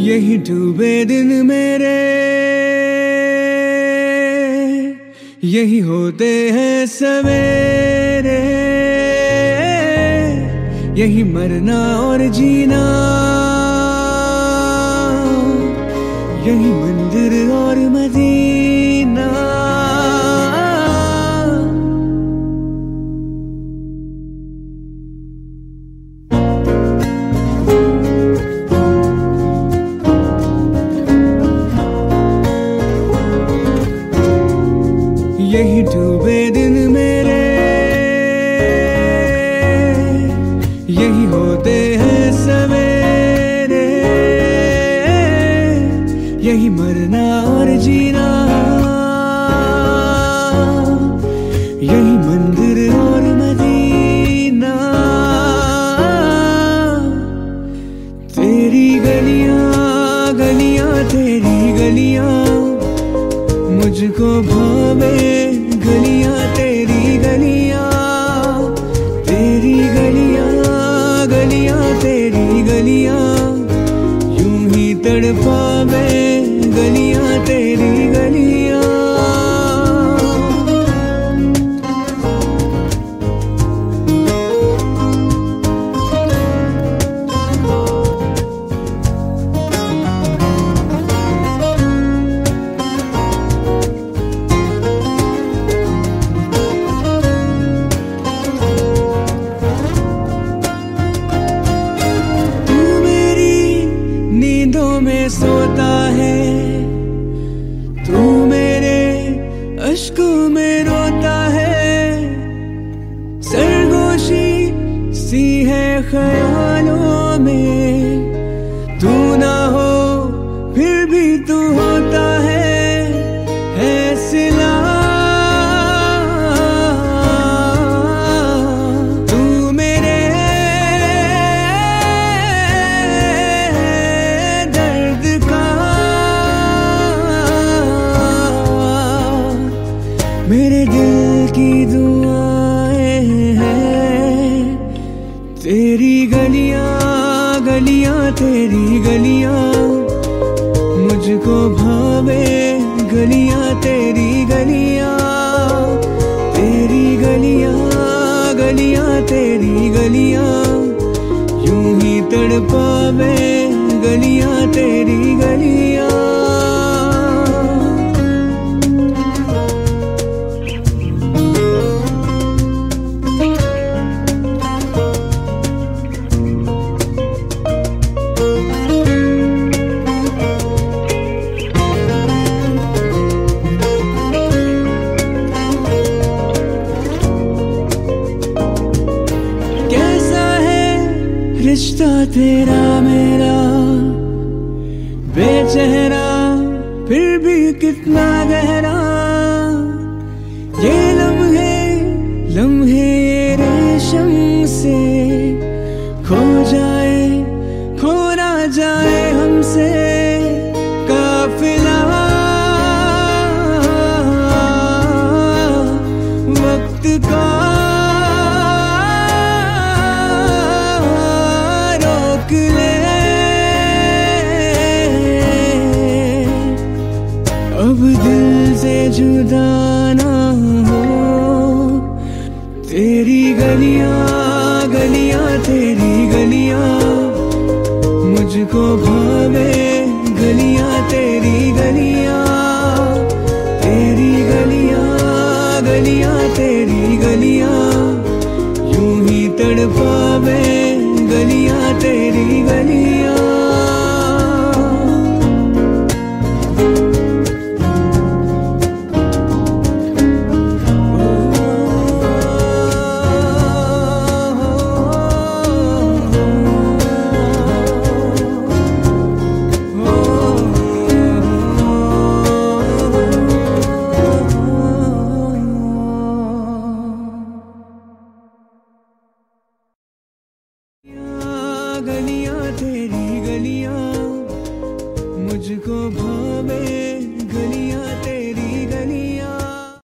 यही डूबे दिन मेरे, यही होते हैं सवेरे, यही मरना और जीना, यही मंदिर और मदीना। यही डूबे दिन मेरे, यही होते हैं सवेरे, यही मरना और जीना, यही मंदिर और मदीना। तेरी गलियां गलियां तेरी गलियां मुझको भावे, गलियां तेरी गलियां, तेरी गलियां गलियां तेरी गलियां यूं ही तड़पावे, गलियां तेरी गलियां। में सोता है तू, मेरे अश्कों में रोता है, सरगोशी सी है ख्यालों में, तू ना हो फिर भी तू होता है सिला। मेरे दिल की दुआएं हैं, तेरी गलियां गलियां तेरी गलियां मुझको भावे, गलियां तेरी गलियां, तेरी गलियां गलियां तेरी गलियां यूं ही तड़पावे, गलियां तेरी गलियां। रिश्ता तेरा मेरा बेचेहरा फिर भी कितना गहरा, ये लम्हे लम्हे ये रेशम से खो जाए, खो ना जाए हमसे काफिला। वक्त का अब दिल से जुदा ना हो, तेरी गलियां गलियां तेरी गलियां मुझको भावे, गलियां तेरी गलियां, तेरी गलियां गलियां तेरी गलियां यूं ही तड़पावे, गलियां तेरी गलियां। गलियां तेरी गलियां मुझको भावे।